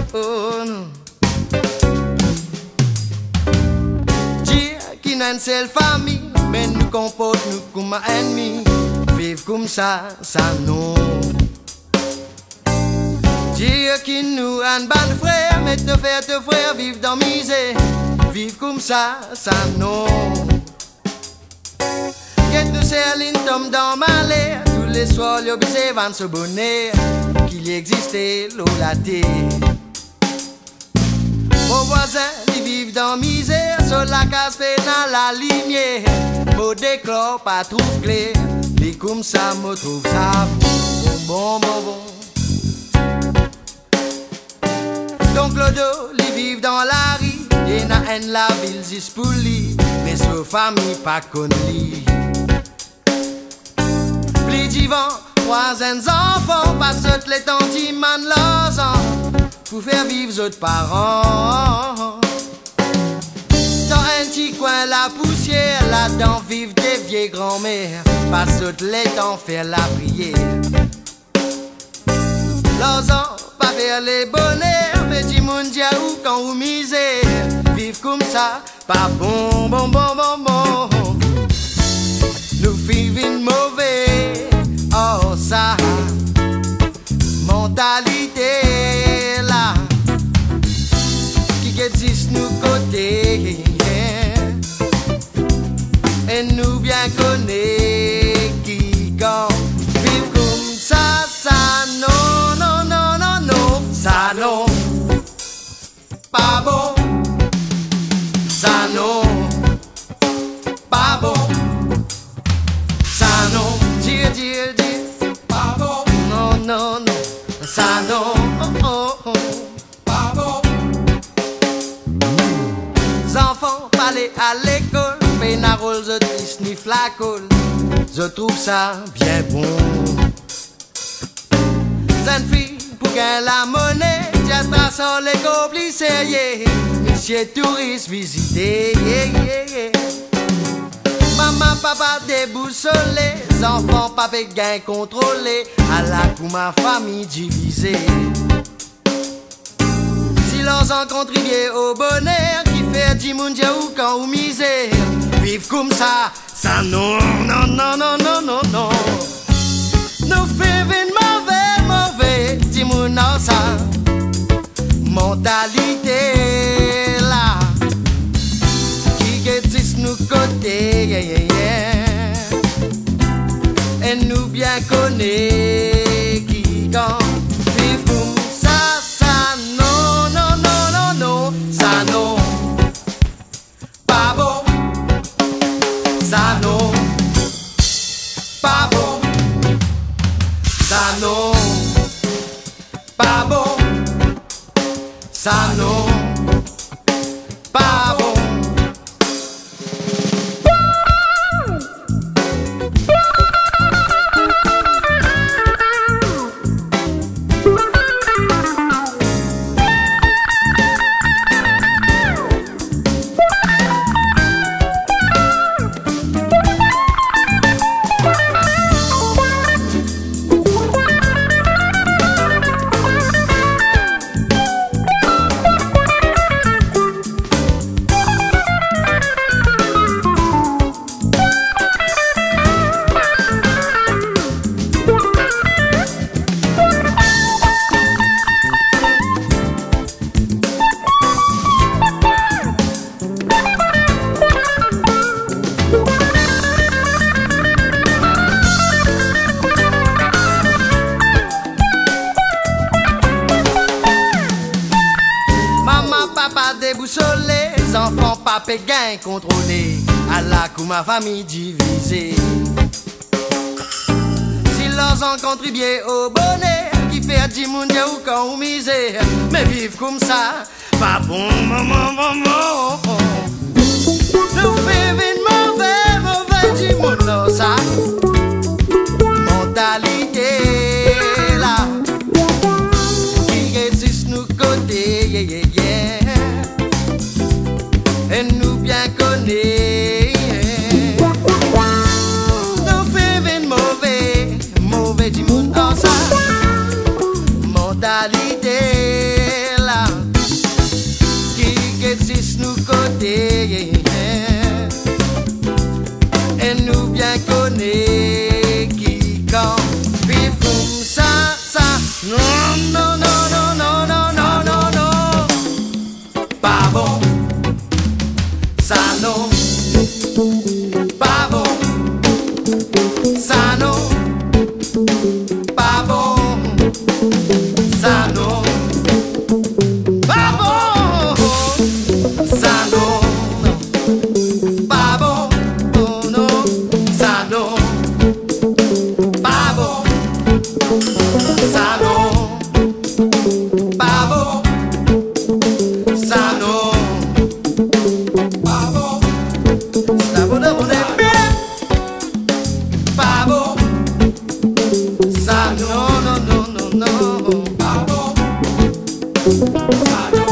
oh, non. Dire qu'il n'a une seule famille, mais nous comporte nous comme ennemis. Vivre comme ça non. Dire qu'il nous a une bonne frère, mais te faire te frère vivre dans misère. Vivre comme ça non. Qu'est-ce que c'est l'une tombe dans ma l'air. Tous les soirs, l'objet va se bonner. Qu'il existait l'eau la terre. Mon voisin, il vit dans misère. Sur la case fait dans la lumière. Mon décor pas trop clair. Mais comme ça, me trouve ça bon. Donc Clodo, il vit dans la rue. Et n'a en la ville juste pour lui. Mais sa famille pas connu. Plus d'ivant, 3 enfants. Pas toutes les tantes, man leurs enfants. Pour faire vivre d'autres parents. Dans un petit coin la poussière, là-dedans vivent des vieilles grand-mères. Pas toutes les temps faire la prière. Leurs enfants pas vers les bonheurs, mais du monde dia ou quand vous misère. Vivre comme ça, pas bon. Nous vivons mauvais, oh ça. Mentalité là qui existe nous côté et nous bien connaît qui quand vivre comme ça non ça non pas bon ça non pas bon ça non dire pas bon non ça non, pas bon. Les enfants parlent à l'école, mais n'a rôle je sniff la colle. Je trouve ça bien bon. Jeune fille pour gagner la monnaie, j'ai tracé les complices, monsieur touriste visité. Maman, papa déboussolé, les enfants, papa gain contrôlé, à la coup ma famille divisée. Si l'on en contribue au bonheur, qui fait 10 moun ou quand ou misère, vivre comme ça non. Nous vivons mauvais, 10 moun non ça, mentalité là. Nous côté, et nous bien connaît qui quand vivre comme ça non, ça non, pas bon, ça non, pas bon, ça non, pas bon, ça non, pas bon. Déboussolé, les enfants pas gain contrôlé, à la coup ma famille divisée. Si leurs ont contribué au bonheur, qui fait 10 moun ou quand ou misère, mais vivre comme ça, pas bon. Nous vivons mauvais 10 moun non ça, mentalité là, qui existe nous côté, et nous bien connaît. Nous vivons mauvais du monde en ça. Mentalité là, Salud.